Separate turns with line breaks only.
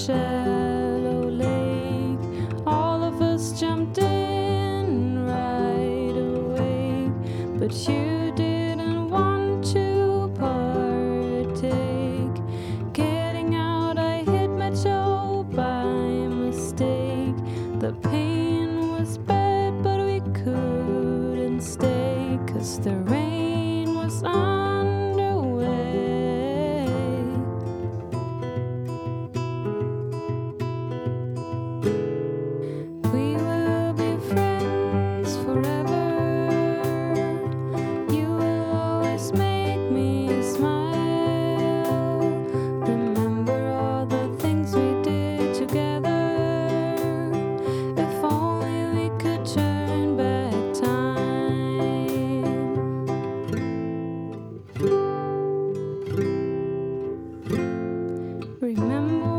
shallow lake. All of us jumped in right away, but you didn't want to partake. Getting out, I hit my toe by mistake. The pain was bad, but we couldn't stay, 'cause the rain was underway. We will be friends forever. You will always make me smile. Remember all the things we did together. If only we could turn back time. Remember